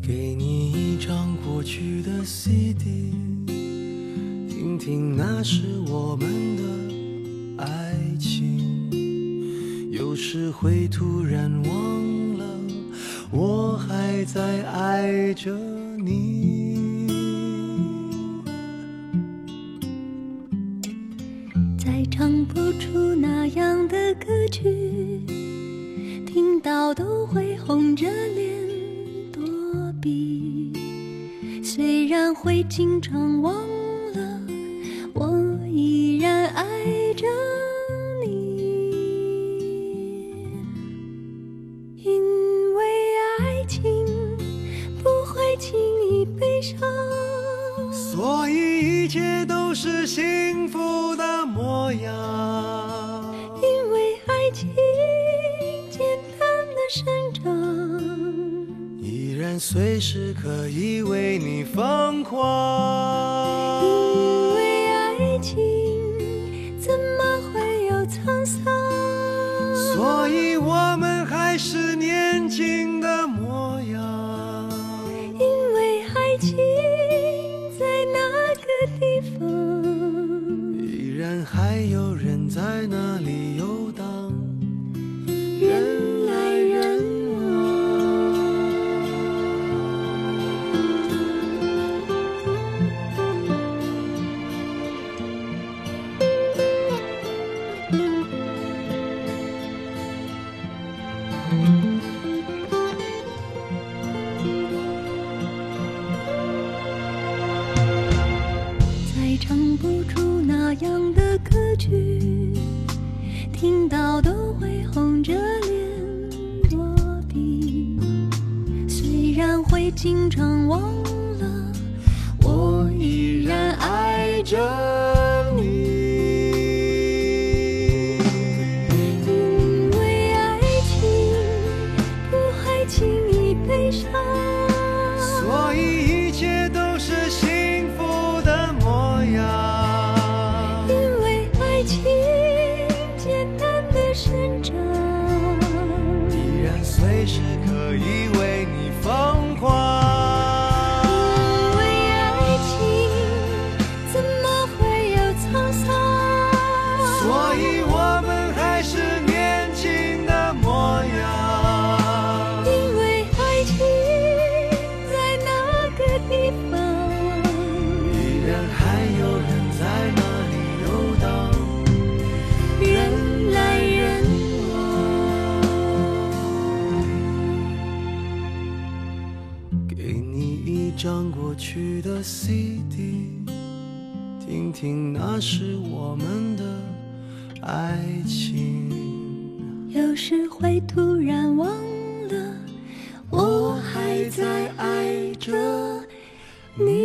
给你一张过去的 CD， 听听那时我们的爱情。有时会突然忘了，我还在爱着你。 再唱不出那样的歌曲，听到都会红着脸躲避。虽然会经常忘了，我依然爱着你。因为爱情不会轻易悲伤， 所以一切都是幸福的模样。 因为爱情简单的生长， 依然随时可以为你疯狂。 因为爱情怎么会有沧桑， 所以我们还是年轻的模样。 因为爱情在那个地方， 依然还有人在那里游荡， 人来人再唱不出那样的歌曲，听到都会红着脸躲避。虽然会经常忘了，我依然爱着你。因为爱情不会轻易悲伤， 所以一切都是幸福的模样。 因为爱情简单的生长， 依然随时可以为你疯狂。 因为爱情怎么会有沧桑， 所以我们还是年轻的模样。 因为爱情在那个地方， 依然还有人在那里游荡， 人来人往。 给你一张过去的 CD， 听听那时我们的爱情。 有时会突然忘了，我还在爱着你。